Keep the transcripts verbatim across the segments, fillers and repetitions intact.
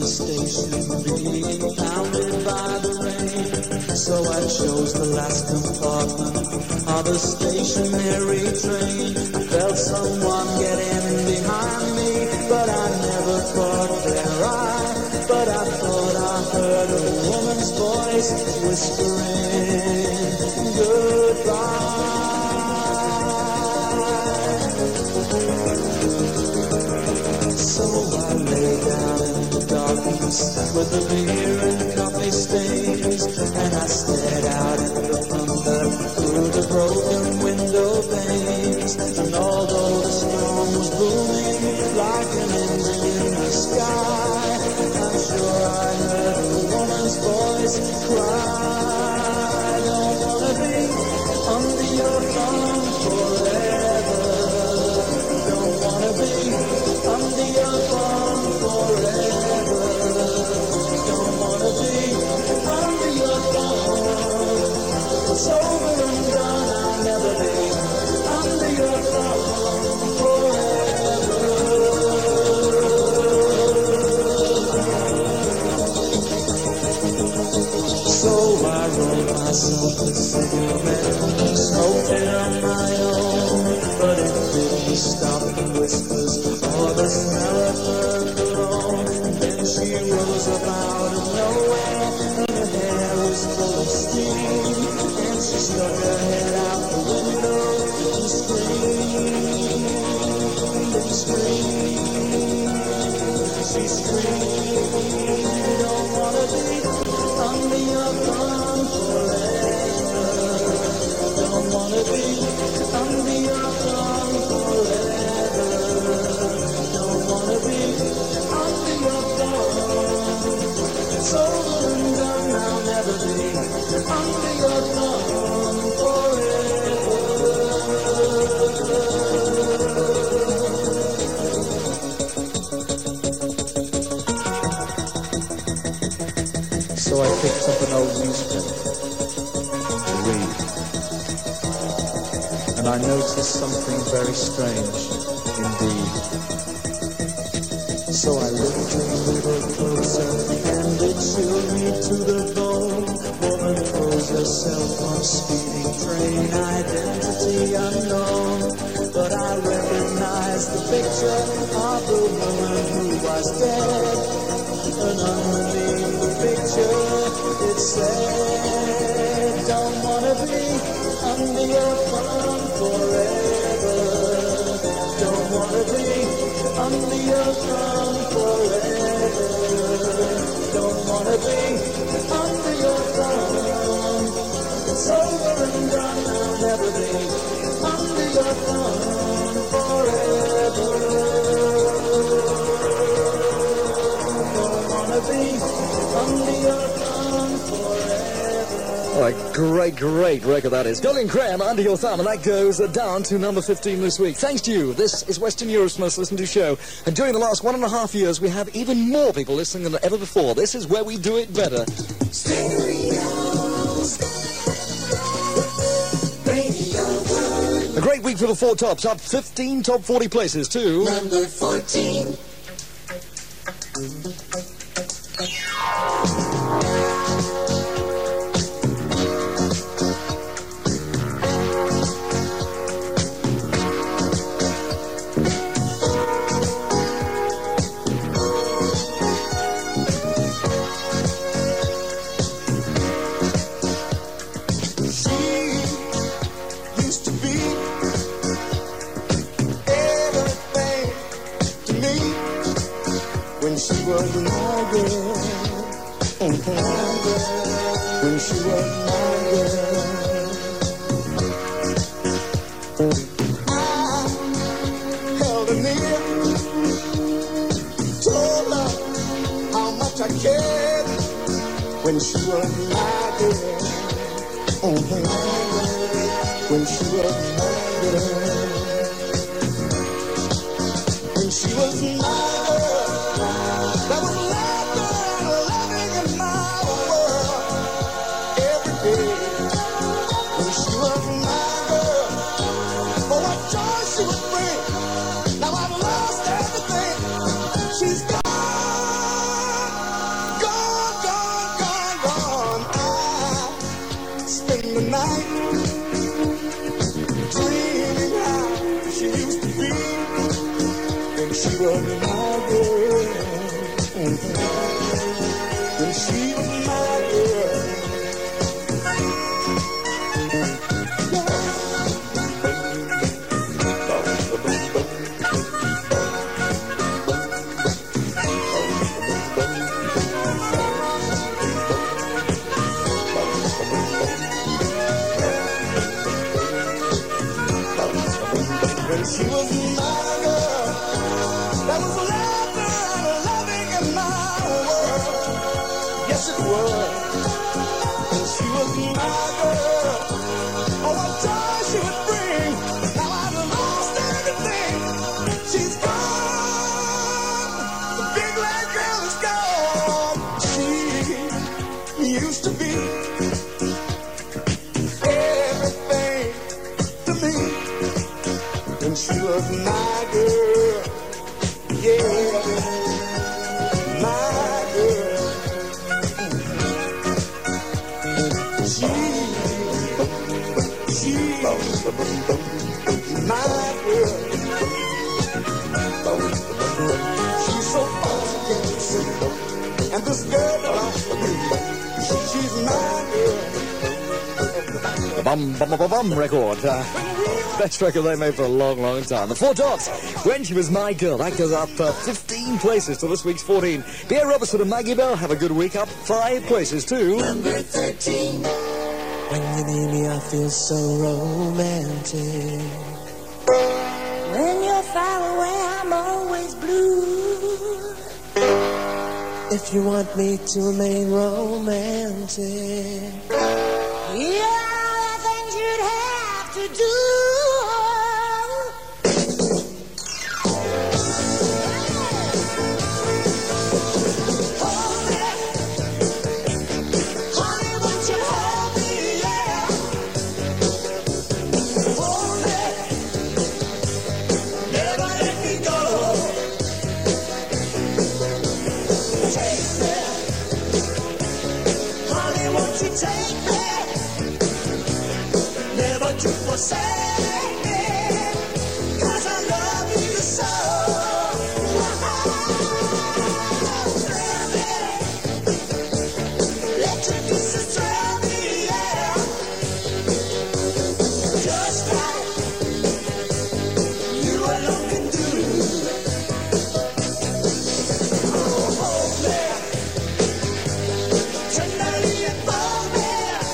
station being pounded by the rain. So I chose the last compartment of a stationary train. I felt someone get in behind me, but I never caught their eye. But I thought I heard a woman's voice whispering goodbye. So I lay down in the darkness with the beer and coffee stains, and I stared out at the thunder through the broken window panes. And although the storm was booming like an engine in the sky, I'm sure I heard a woman's voice cry, I don't wanna be under your thumb forever. Don't wanna be under your thumb forever. Don't wanna be under your thumb. It's over and done, I'll never be under your thumb forever. So I rolled myself a cigarette, smoked it on my own, but it didn't stop the whispers or the smell of her cologne. And then she rose up out of nowhere, and her hair was full of steam, and she stuck her head out the window and screamed and screamed. She screamed, don't wanna be under your thumb forever. Don't wanna be under your thumb forever. Don't wanna be under your thumb. It's over and done, I'll never be under your thumb forever. So I picked up an old newspaper to read, and I noticed something very strange indeed. So I looked a little closer, and it chilled me to the bone. Woman throws herself on speeding train, identity unknown. But I recognized the picture of the woman who was dead, and underneath the picture it said, don't wanna be under your thumb forever. Don't wanna be under your thumb forever. Don't wanna be under your thumb. It's over and done, I'll never be under your thumb forever. Don't wanna be under your thumb forever. All right, great, great record that is. Gillian Graham, Under Your Thumb, and that goes uh, down to number fifteen this week. Thanks to you. This is Western Europe's most listened to show. And during the last one and a half years, we have even more people listening than ever before. This is where we do it better. A great week for the Four Tops. Up fifteen top forty places to number fourteen. When she was my girl, I held her near, told her how much I cared. When she was my girl, mm-hmm. When she was my girl, when she was my girl, that was laughter and loving in my She's gone. was my girl. Mm-hmm. When she was my girl. When she was my girl, that was a laughter and a loving in my world. Yes, it was. When she was my girl, oh, what joy she would bring. Now I've lost everything. She's gone. The big black girl is gone. She used to be everything to me. And she was my girl, yeah, my girl. She, she, my girl. She's so awesome, and this girl belongs to me. She's my girl. The Bum Bum Bum Bum record. Uh, best record they made for a long, long time. The Four Dots, When She Was My Girl. That goes up uh, fifteen places to this week's fourteen. B A Robertson and Maggie Bell have a good week, up five places to Number thirteen. When you leave me, I feel so romantic. When you're far away, I'm always blue. If you want me to remain romantic, Yeah, the things you'd have to do. hold me, honey, won't you hold me, yeah. Hold me, never let me go. Take me, honey, won't you take me, never to forsake me, 'cause I love you so. Let your kisses thrill me, yeah. Just like you alone can do. Oh, hold me, tenderly and boldly.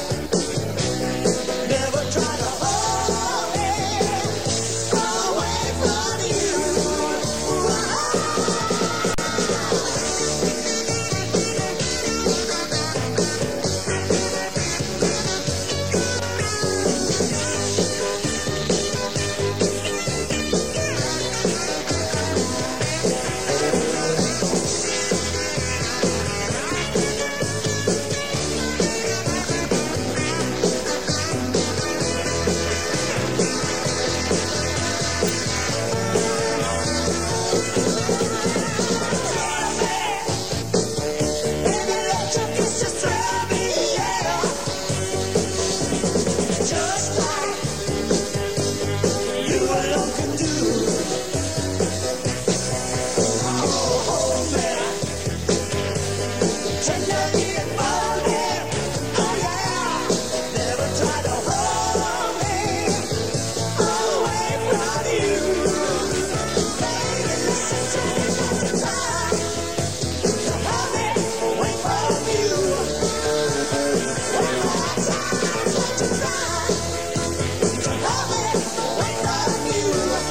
Never try to hold me away from you. Baby, let your kisses thrill me, yeah. Just like you alone can do. Oh, hold me, tenderly and boldly. Oh yeah, never try to hold me away from you. Baby, listen to me, got the time to hold me away from you. One more time, got the time to hold me away from you.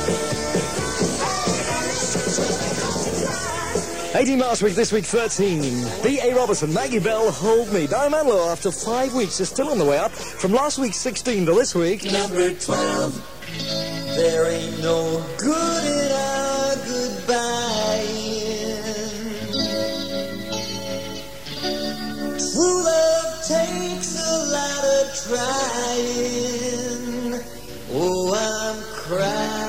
Baby, listen to me, got the time. eighteen last week, this week thirteen. B A Robertson, Maggie Bell, Hold Me. Barry Manilow, after five weeks, is still on the way up. From last week's sixteen to this week. Number twelve. There ain't no good in our goodbye. True love takes a lot of trying. Oh, I'm crying.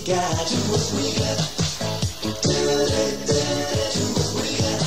got. Do what we got. Do it, do it, do what we got.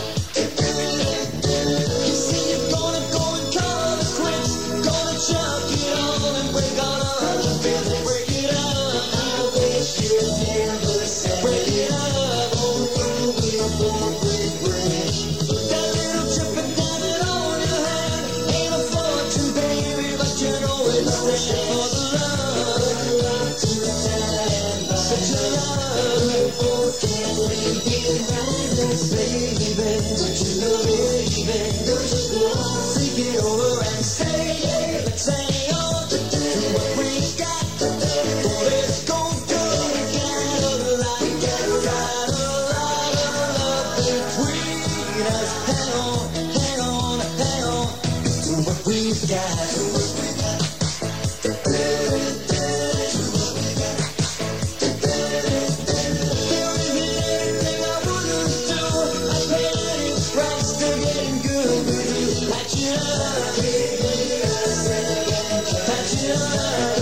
You see, you're gonna go and call the quits, gonna chuck it on, and we're gonna unfeel it, break it up. I wish you never said break it up. Oh, you will, will break, break. That little chip and diamond on your hand ain't a fortune, baby, but you know it's stand for the love to the time. Such a love, oh, can't leave me around, baby. Don't you know, baby? Don't you go on, think it over and say, yeah, let's hang on to do what we got to do. Oh, let's go, go. We got a lot, we got a lot, a lot of love between us. Hang on, hang on, hang on to what we've got. To what we got. Do it, do it, do what we got. Do it, do it. There isn't anything I wouldn't do. I pay any price to getting good with you. Patch it up, baby. Patch it up.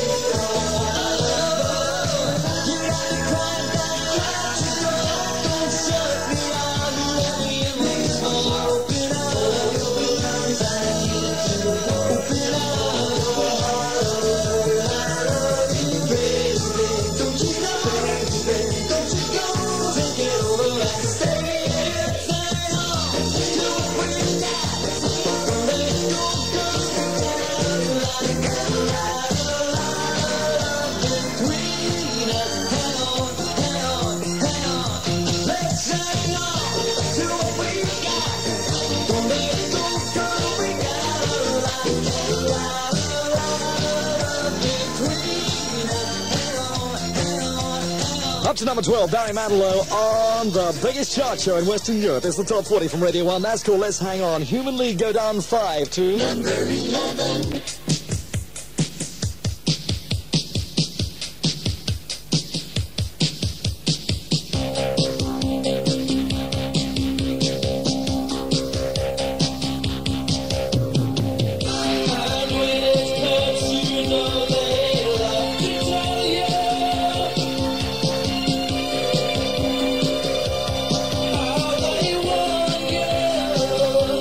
You got me crying down, let you go. Don't shut me out, let me in this hole. Open up, open up, open up, baby. Don't you go, baby, don't you go. Take it over and stay. Let's hang on to what we got. Let's go, go. We got a lot, a lot, a lot between us. Hang on, hang on, hang on. Let's hang on to what we got. Let's go, go. We got a lot, a lot, a lot between us. Hang on, hang on, hang on. Up to number twelve, Barry Manilow on the biggest chart show in Western Europe. It's the top forty from Radio one. That's called Let's Hang On. Human League go down five to number eleven. And when it hurts, you know they love to tell you how they want you.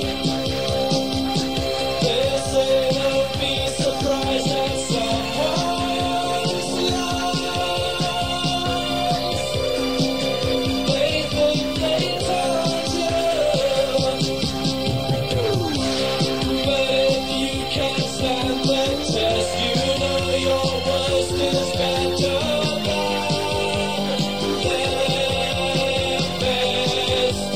They say don't be surprised at someone's loss. They think they told you. But if you can't stand the test, you know your worst is better than their best.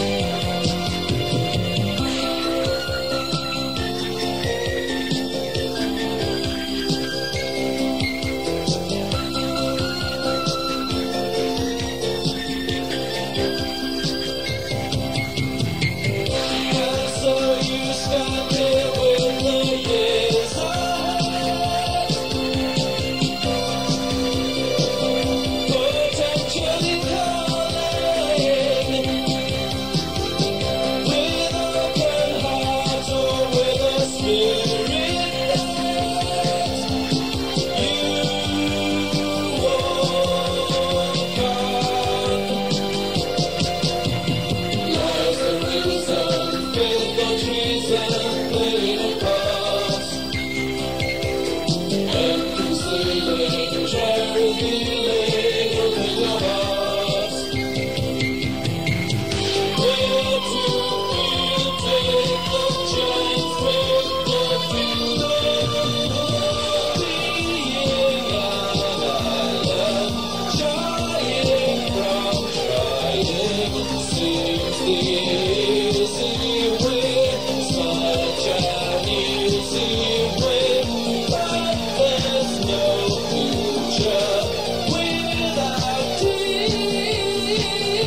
And so you stand here with the years ahead, potentially calling, with open heart or with a spirit that you walk on. Lies and reason, faith or treason played a part, and concealing, try revealing within your heart. Where to feel, take the chance with the feeling of being alive. Trying from trying seems the easy way, such an easy way, but there's no future without dreams.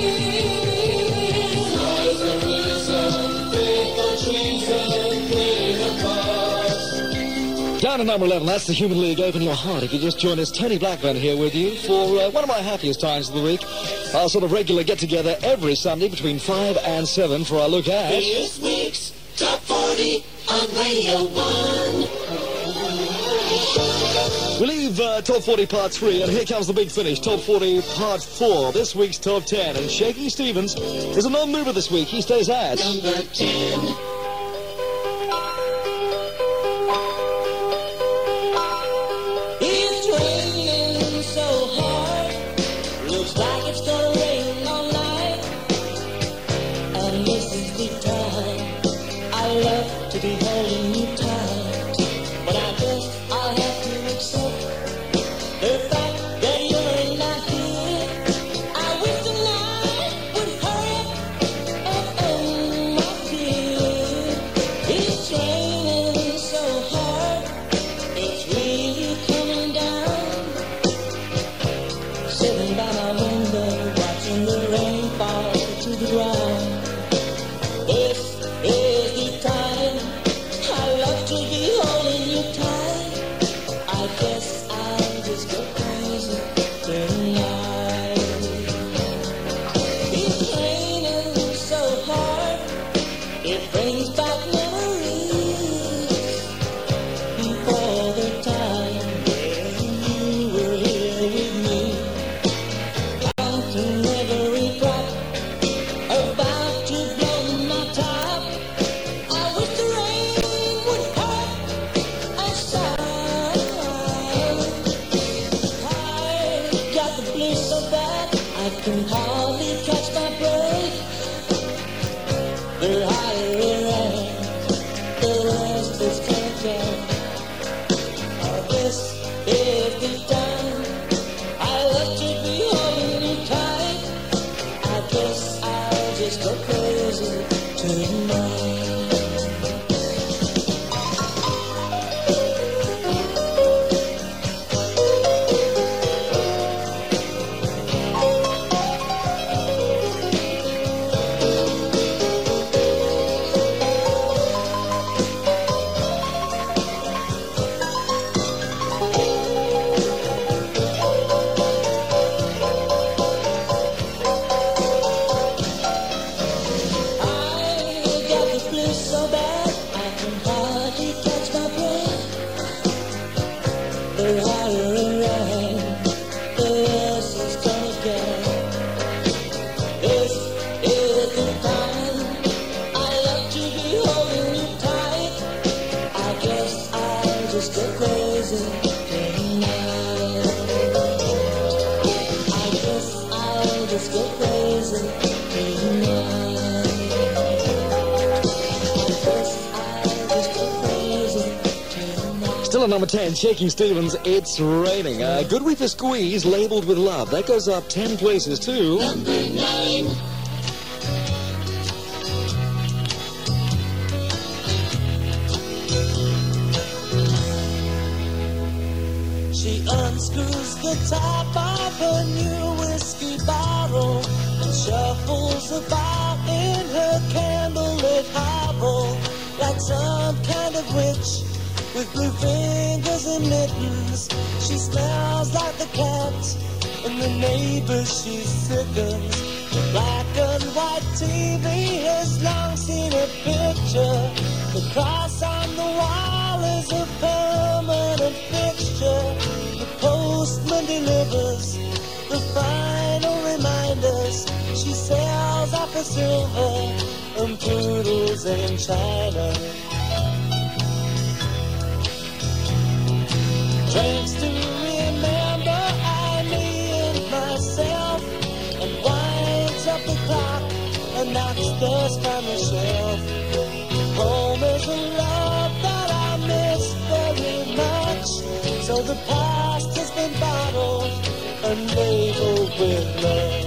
Lies and reason, faith or treason played a part. Down to number eleven, that's the Human League. Open your heart. If you just joined us, Tony Blackburn here with you for uh, one of my happiest times of the week. Our sort of regular get-together every Sunday between five and seven for our look at This week's Top forty on Radio one. We leave uh, Top forty Part three, and here comes the big finish, Top forty Part four, this week's Top ten. And Shaky Stevens is a non-mover this week. He stays at Number ten. It's raining so hard, looks like it's gonna rain all night. And this is the time I love to be holding you tight. But I guess I'll have to accept the fact that you're not here. I wish the night would hurry, oh, oh, my dear. It's raining so hard, it's really coming down. Sitting by my window, watching the rain fall to the ground. This is the time I love to be holding you tight. I guess I'll just go crazy tonight. It's raining so hard, it brings back memories for the time when you were here with me. Counting every drop about to blow my top. I wish the rain would hurt outside. I got the blues so bad I can hardly catch my breath. The higher it rains, the worse it's gonna get. Oh, this is the time I love to be holding you tight. I guess I'll just go crazy tonight. I got the blues so bad I can hardly catch my breath. The higher it rains, the worse it's gonna get. This is the time I love to be holding you tight. I guess I'll just go crazy tonight. I guess I'll just go crazy tonight. Still at number ten, Shaky Stevens, It's Raining. Uh, Good Week for Squeeze, labelled with love. That goes up ten places too. Number nine. She unscrews the top of her new whiskey bottle and shuffles about in her candlelit hovel like some kind of witch with blue fingers and mittens. She smells like the cat and the neighbors she sickens. The black and white T V has long seen a picture. The cross on the wall is a permanent fixture. The postman delivers the final reminders. She sells off her silver and poodles and china. Drinks to remember I, me, and myself, and winds up the clock and knocks dust on the shelf. Home is a love that I miss very much, so the past has been bottled and labeled with love.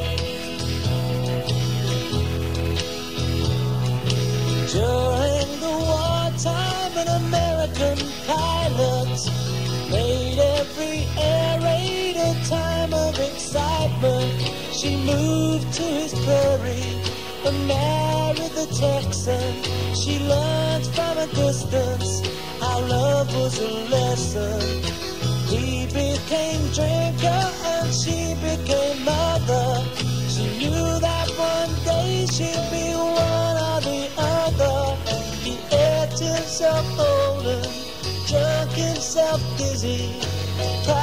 During the wartime, an American pilot made every air raid a time of excitement. She moved to his prairie and married the Texan. She learned from a distance how love was a lesson. He became drinker and she became mother. She knew that one day she'd be one or the other. He ate himself old and drunk himself dizzy,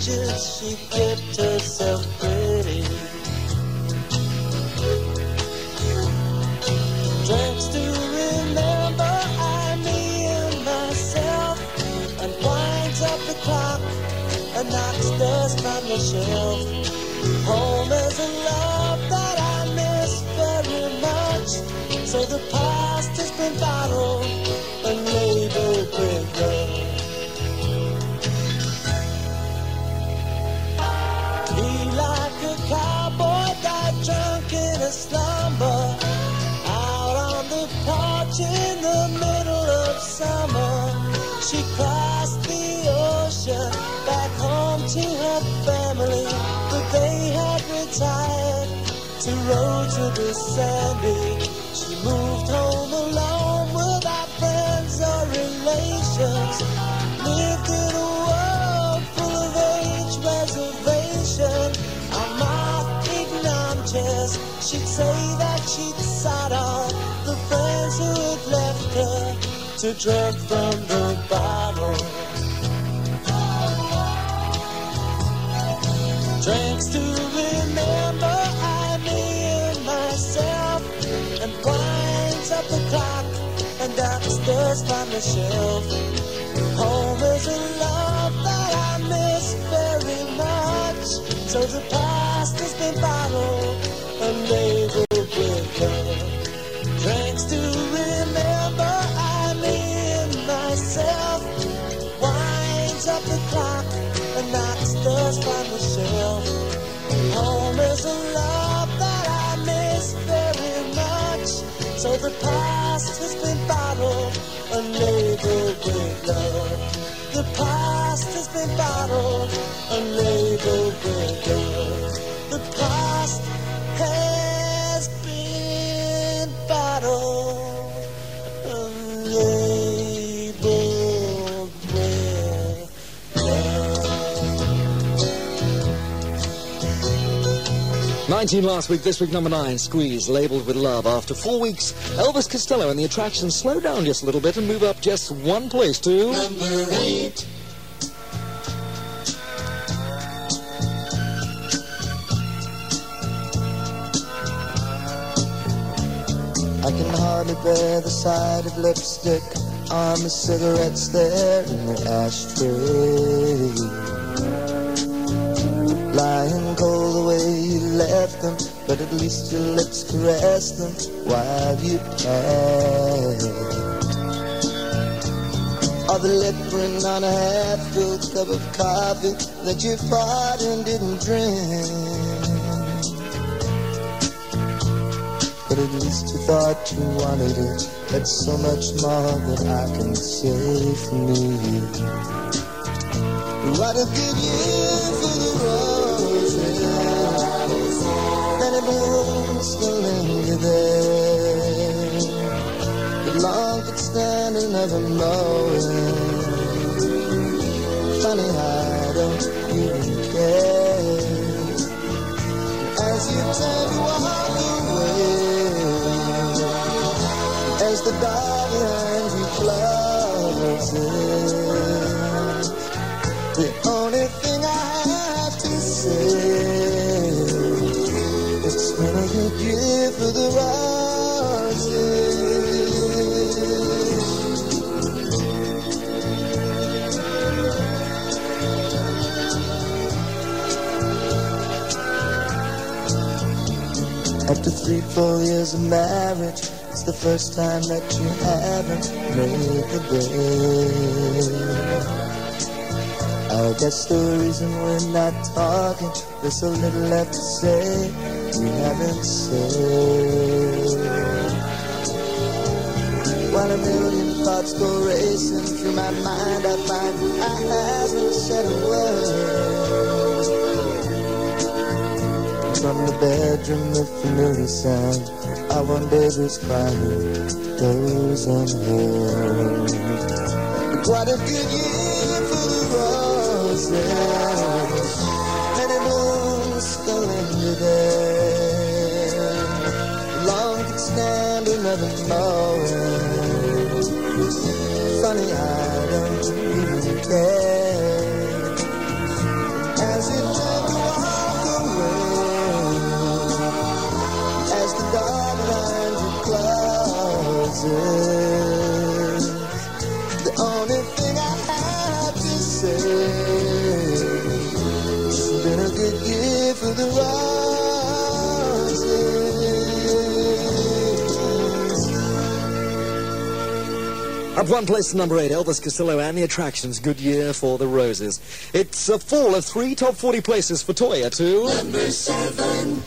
features, she kept herself pretty. Drinks to remember, I, me and myself, and winds up the clock and knocks dust from the shelf. Home is a love that I miss very much, so the past has been bottled and labeled with love. He like a cowboy died drunk in a slumber, out on the porch in the middle of summer. She crossed the ocean back home to her family, but they had retired to roads to the sandy. She moved home alone without friends or relations, lived in a world full of age reservation. On my armchairs, she'd say that she'd sought on the friends who had left her to drink from the bottle. Drinks to remember, I, me and myself, and winds up the clock and knocks dust from the shelf. Home is a love that I miss very much, so the past has been bottled and labeled with love. Drinks to remember, I, me and myself, winds up the clock and knocks dust from the shelf. Home is a love that I miss very much, so the past has been bottled and labeled with love. The past has been bottled and labeled with love. The past has been bottled and labeled with nineteen last week, this week number nine, Squeeze, labelled with love. After four weeks, Elvis Costello and the Attractions slow down just a little bit and move up just one place to number eight. I can hardly bear the sight of lipstick on the cigarettes there in the ashtray, lying cold the way you left them, but at least your lips caressed them while you passed. Or the liquor on a half-filled cup of coffee that you fought and didn't drink, but at least you thought you wanted it. That's so much more that I can say for me. What a good year for the roses, that it blooms still linger there, but long could stand another moment. Funny how don't you care, as you turn to walk away, as the door behind you closes, the only thing I have to say is it's been a good year for the roses. After three, four years of marriage, it's the first time that you haven't made the bed. I guess the reason we're not talking, there's so little left to say we haven't said. While a million thoughts go racing through my mind, I find I haven't said a word. From the bedroom, the familiar sound of one baby's crying goes unheard. What a good year for the roses, many blooms still linger there, long could stand another moment. Funny, I don't even care, as it turned to walk away, as the dark night closes, the only thing I have to say, it's been a good year for the roses. Up one place to number eight, Elvis Costello and the Attractions, Good Year for the Roses. It's a fall of three top forty places for Toya to number seven.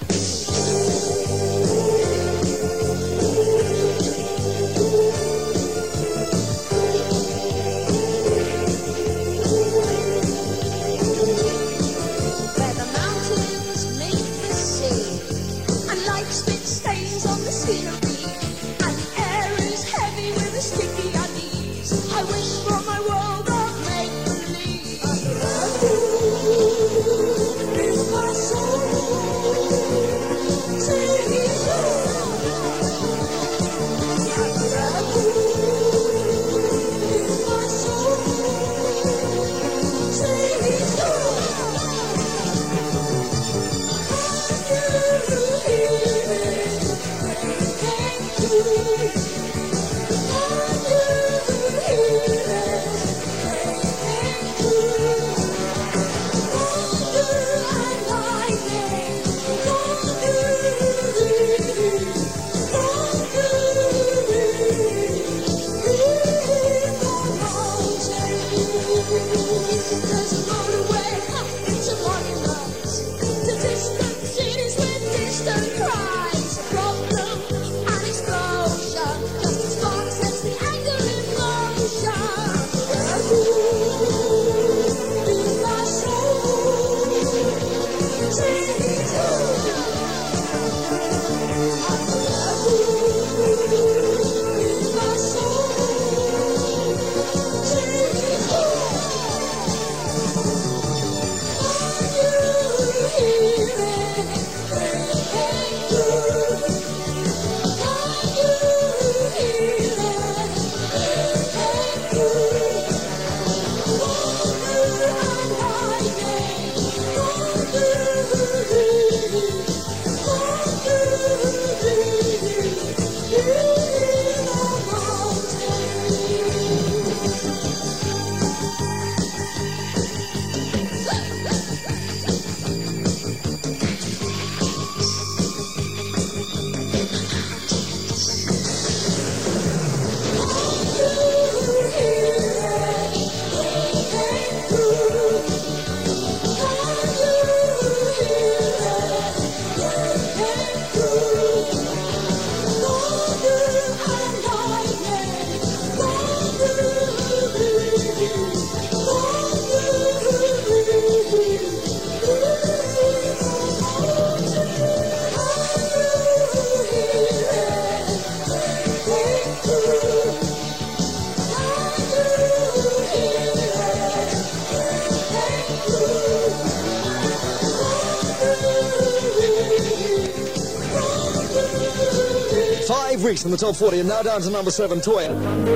Five weeks in the top forty, and now down to number seven, Toya.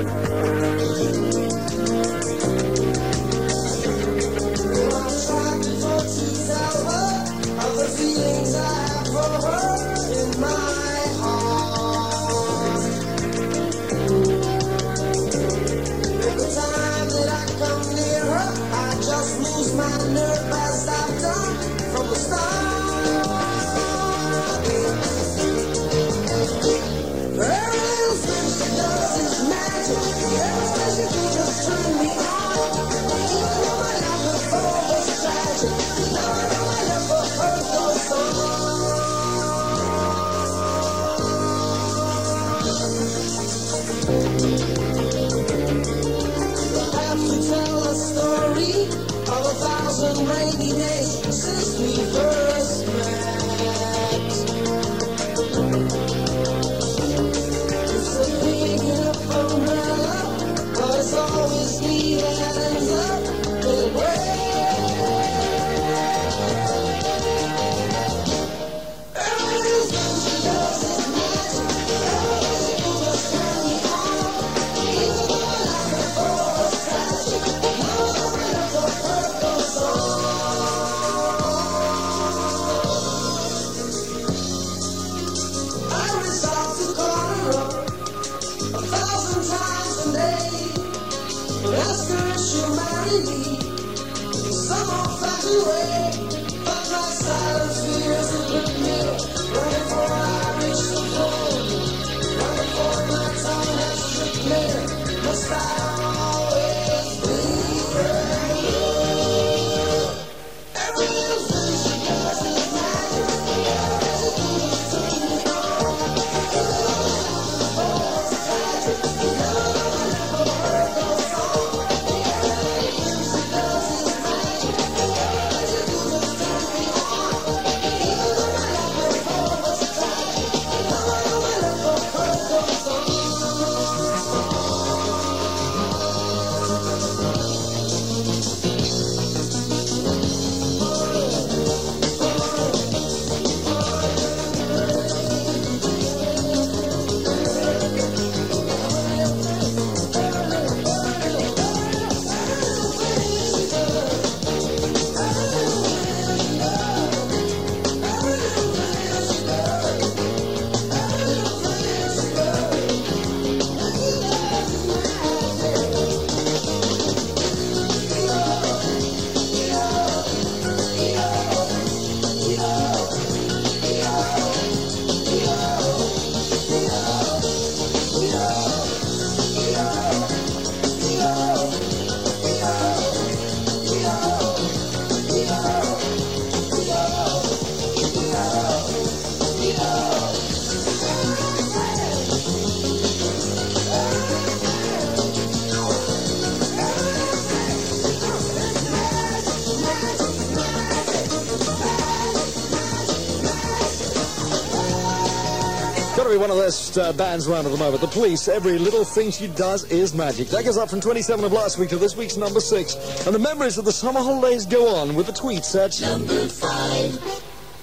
Rainy days since we first met. It's a big enough umbrella, but it's always me that ends up with a break. Everything she does is magic. Everything she can just turn me on. Even though I love her for her tragic. Now I'm for purple song. to be one of those uh, bands around at the moment. The Police, every little thing she does is magic. That goes up from twenty-seven of last week to this week's number six. And the memories of the summer holidays go on with the tweets at Number five.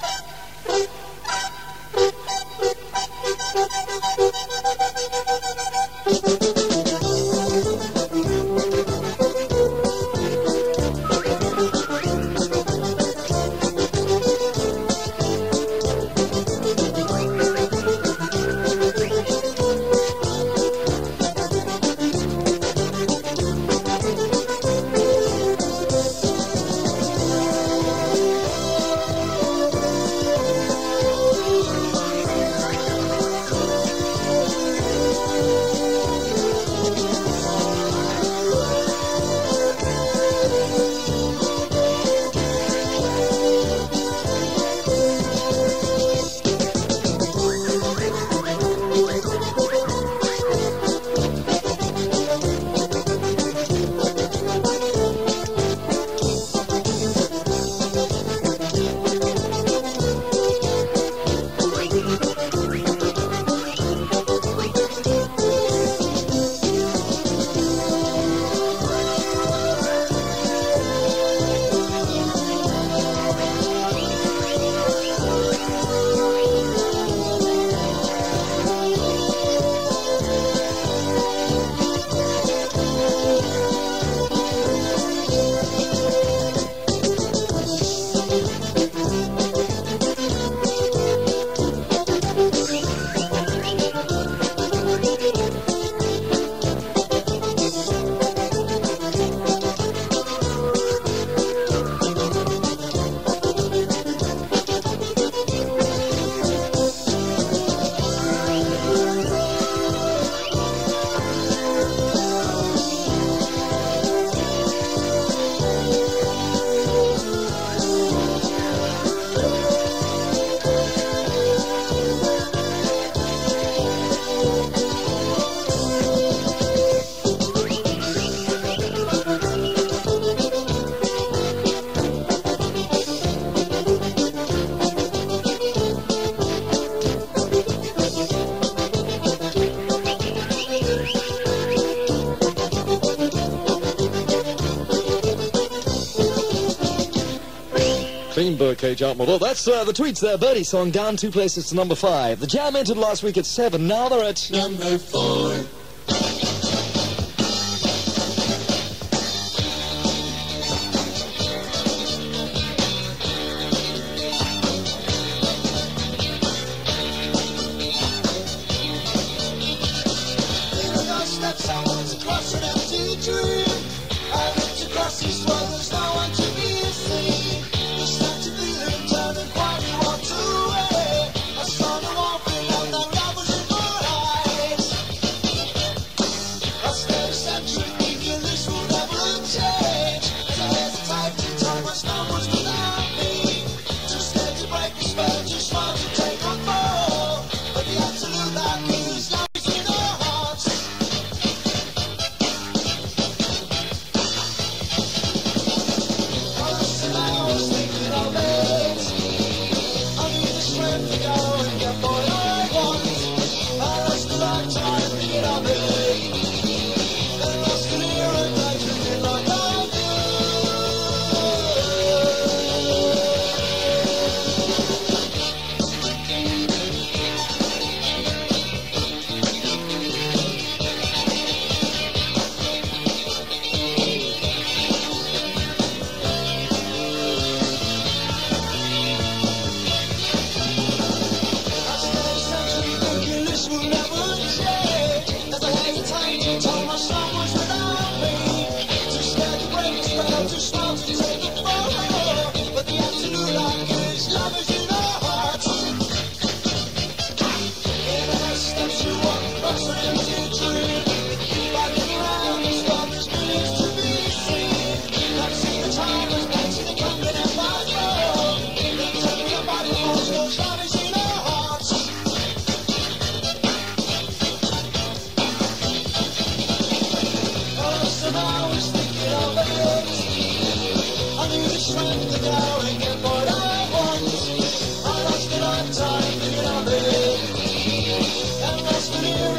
Birdcage Art Model. That's uh, the tweets there. Birdie song down two places to number five. The Jam entered last week at seven. Now they're at Number four.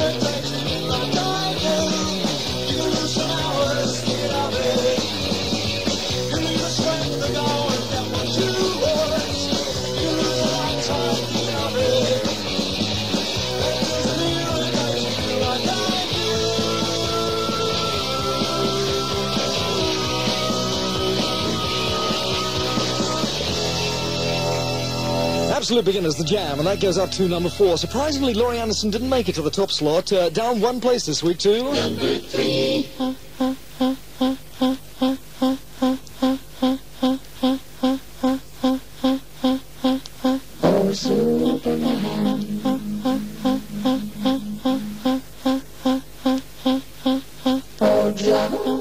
Absolute Beginners, The Jam, and that goes up to number four. Surprisingly, Laurie Anderson didn't make it to the top slot. Uh, down one place this week to... Number three. Oh, Superman. Oh, John.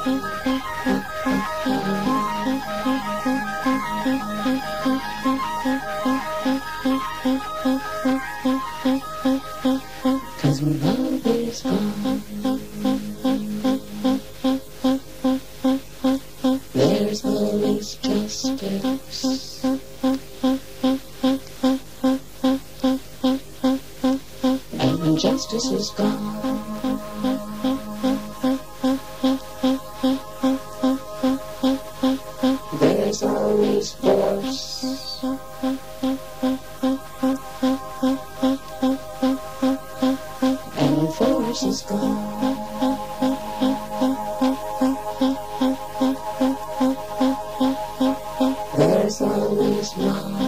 Cause when love is gone, there's always justice. And when justice is gone, there's always force. And when force is gone, there's always love.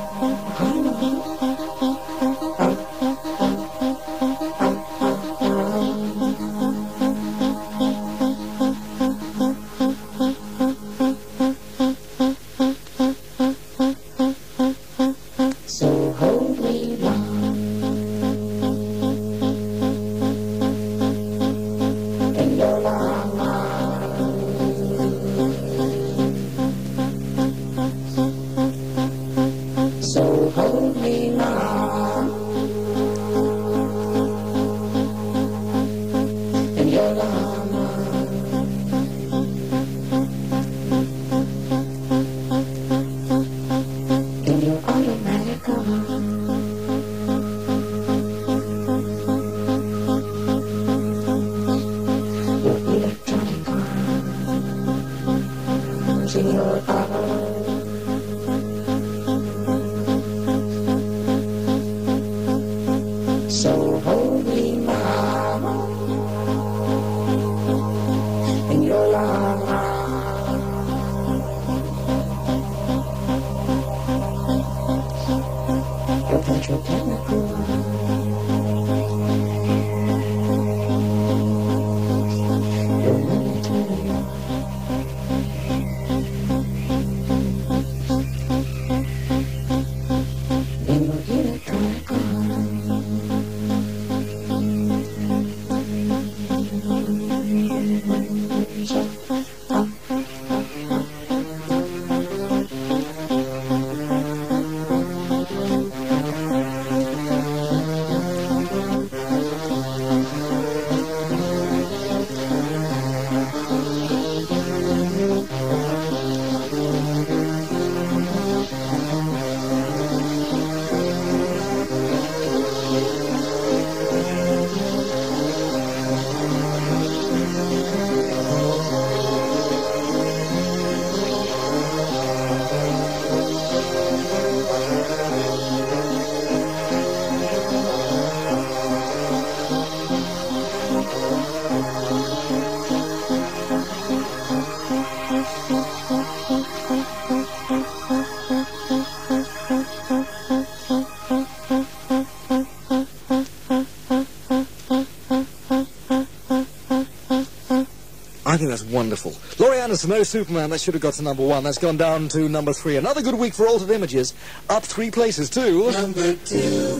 So hold me long in your long arms. So hold me long in your long arms. In your automatic arms. Your electronic arms. In your arms. So hold me, mama, in your long arms. Your petrochemical your military in your electronic I think that's wonderful. Laurie Anderson, No Superman, that should have got to number one. That's gone down to number three. Another good week for Altered Images. Up three places, too. number two.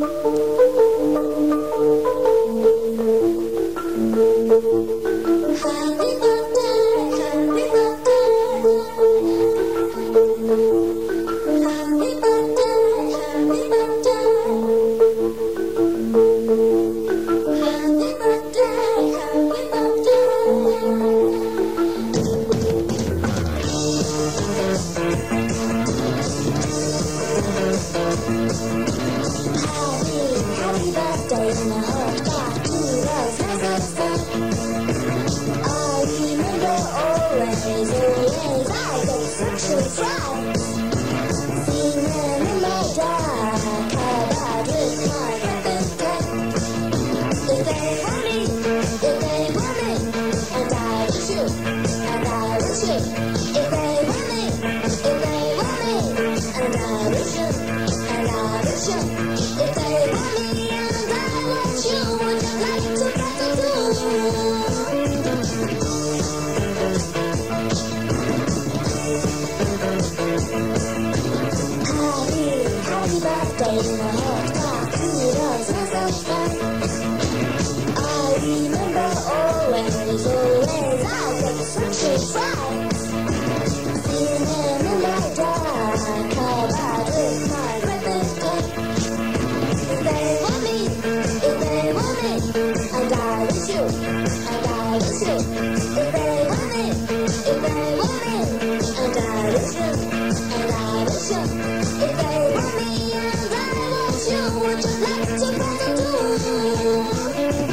Happy birthday, happy birthday. Happy birthday, happy birthday. Happy birthday, happy birthday. Happy, happy birthday, and I hope that you love my I remember always, always I get sexually fried. Seeing in my dark, about with my birthday. If they want me, if they want me, and I wish you, and I wish you. If they want me, if they want me, and I wish you, and I wish you. If they want me, and I want you, would you like to get to do? If they want me, if they want me, and I listen, and I listen. If they want me and I want you, would you like to go to do?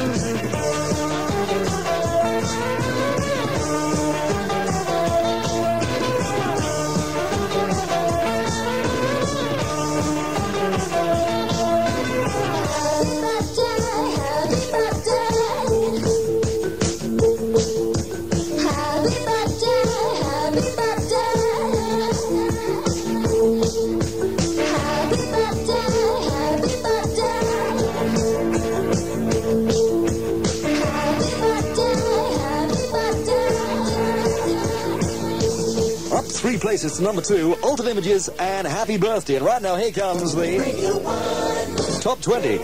Three places to number two, Altered Images and Happy Birthday. And right now, here comes the top twenty.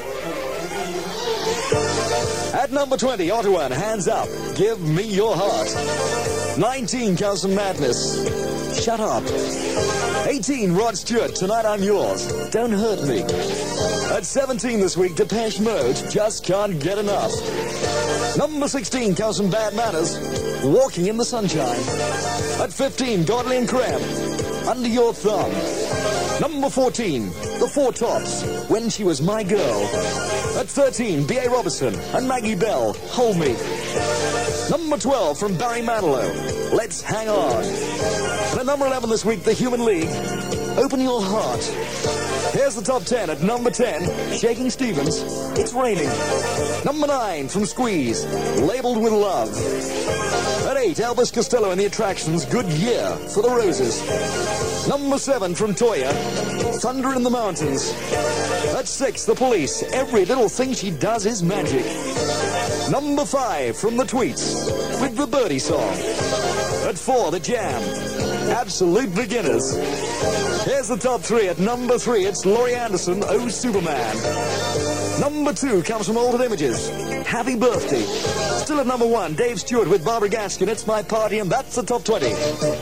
At number twenty, Ottawa, Hands Up, Give Me Your Heart. nineteen comes from Madness, Shut Up. eighteen, Rod Stewart, Tonight I'm Yours, Don't Hurt Me. At seventeen this week, Depeche Mode, Just Can't Get Enough. Number sixteen comes from Bad Manners, Walking in the Sunshine. At fifteen, Godley and Creme, Under Your Thumb. Number fourteen, The Four Tops, When She Was My Girl. At thirteen, B A Robertson and Maggie Bell, Hold Me. Number twelve from Barry Manilow, Let's Hang On. And at number eleven this week, The Human League, Open Your Heart. Here's the top ten. At number ten, Shaking Stevens, It's Raining. Number nine from Squeeze, Labeled With Love. At eight, Elvis Costello and the Attractions, Good Year for the Roses. Number seven from Toya, Thunder in the Mountains. At six, The Police, Every Little Thing She Does Is Magic. Number five from The Tweets, with the Birdie Song. At four, The Jam, Absolute Beginners. Here's the top three. At number three, it's Laurie Anderson, Oh Superman. Number two comes from Altered Images, Happy Birthday. Still at number one, Dave Stewart with Barbara Gaskin, It's My Party, and that's the top twenty.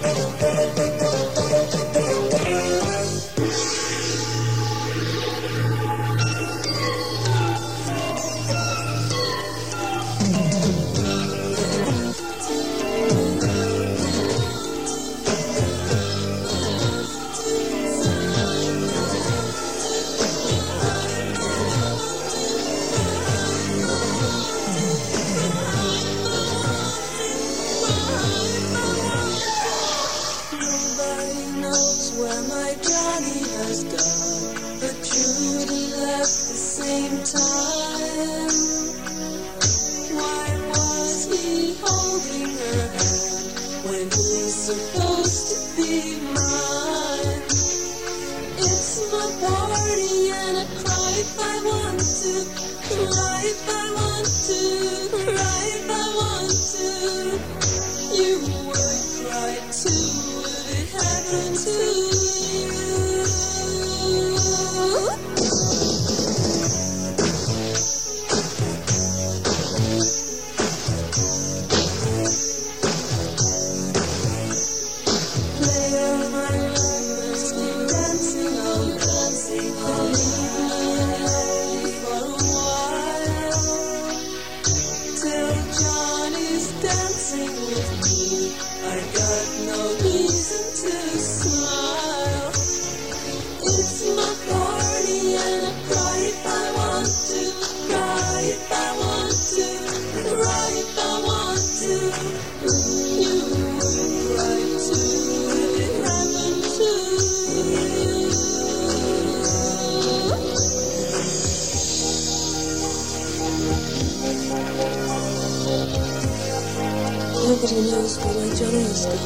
Nobody knows where Johnny is gone.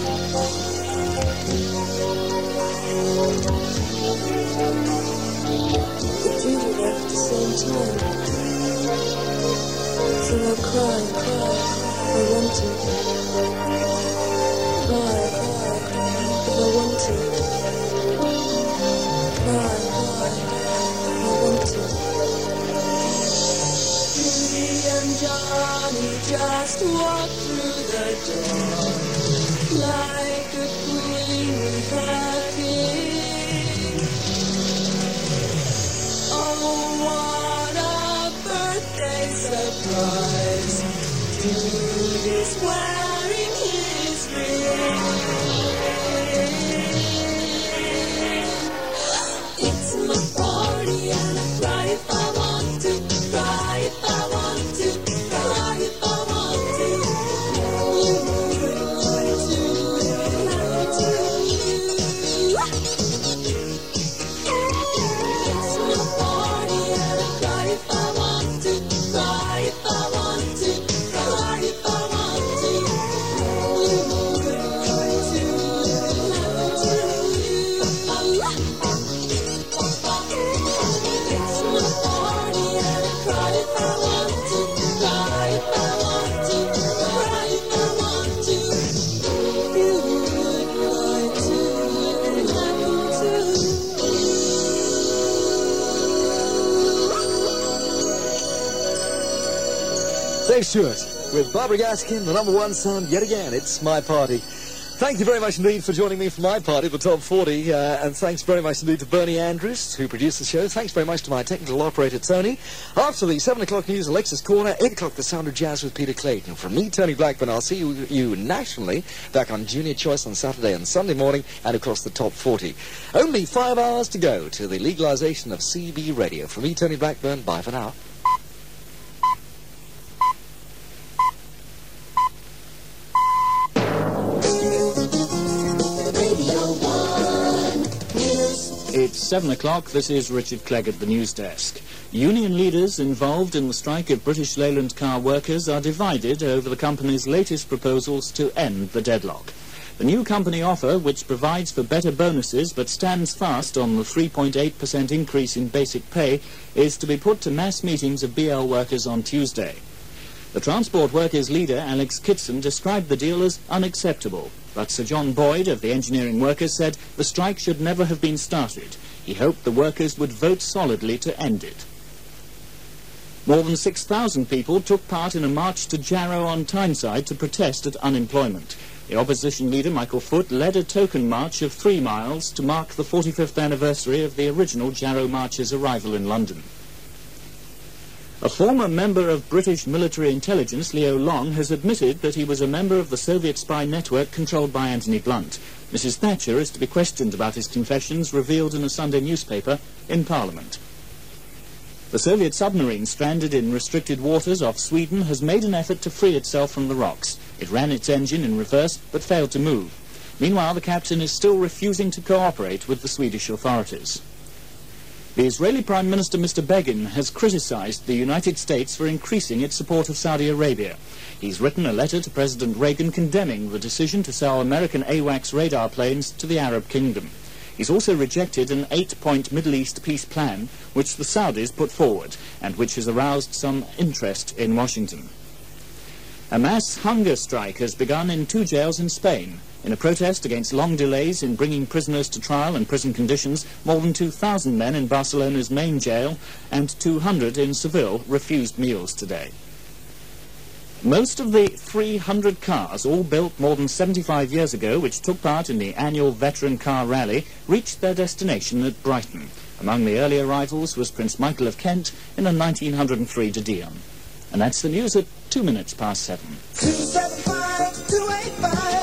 But you were there at the same time. So I'll cry, cry, if I want to. Cry, cry, if I want to. Cry, cry, if I want to. Me and Johnny just walked through the door like a queen with a king. Oh, what a birthday surprise to this well. string. It's my party and I cry if I want to, cry if I want to, cry if I want to. You want to, want to. It's my party and I cry if I want to, cry if I want to, cry if I want to. You want to, want to. It's my party and I cry if I want to, cry if I want to, cry if I want to. You would like to, like to. Dave Stewart with Barbara Gaskin, the number one sound yet again. It's My Party. Thank you very much indeed for joining me for my party, the Top forty, uh, and thanks very much indeed to Bernie Andrews, who produced the show. Thanks very much to my technical operator, Tony. After the seven o'clock news, Alexis Corner, eight o'clock, The Sound of Jazz with Peter Clayton. From me, Tony Blackburn, I'll see you, you nationally back on Junior Choice on Saturday and Sunday morning, and across the Top forty. Only five hours to go to the legalisation of C B radio. From me, Tony Blackburn, bye for now. It's seven o'clock. This is Richard Clegg at the news desk. Union leaders involved in the strike of British Leyland car workers are divided over the company's latest proposals to end the deadlock. The new company offer, which provides for better bonuses but stands fast on the three point eight percent increase in basic pay, is to be put to mass meetings of B L workers on Tuesday. The Transport Workers leader, Alex Kitson, described the deal as unacceptable. But Sir John Boyd of the engineering workers said the strike should never have been started. He hoped the workers would vote solidly to end it. More than six thousand people took part in a march to Jarrow on Tyneside to protest at unemployment. The opposition leader, Michael Foot, led a token march of three miles to mark the forty-fifth anniversary of the original Jarrow March's arrival in London. A former member of British military intelligence, Leo Long, has admitted that he was a member of the Soviet spy network controlled by Anthony Blunt. Missus Thatcher is to be questioned about his confessions revealed in a Sunday newspaper in Parliament. The Soviet submarine stranded in restricted waters off Sweden has made an effort to free itself from the rocks. It ran its engine in reverse but failed to move. Meanwhile, the captain is still refusing to cooperate with the Swedish authorities. The Israeli Prime Minister, Mister Begin, has criticised the United States for increasing its support of Saudi Arabia. He's written a letter to President Reagan condemning the decision to sell American AWACS radar planes to the Arab kingdom. He's also rejected an eight-point Middle East peace plan, which the Saudis put forward, and which has aroused some interest in Washington. A mass hunger strike has begun in two jails in Spain. In a protest against long delays in bringing prisoners to trial and prison conditions, more than two thousand men in Barcelona's main jail and two hundred in Seville refused meals today. Most of the three hundred cars, all built more than seventy-five years ago, which took part in the annual Veteran Car Rally, reached their destination at Brighton. Among the early arrivals was Prince Michael of Kent in a nineteen oh three De Dion. And that's the news at two minutes past seven. two seven five, two eight five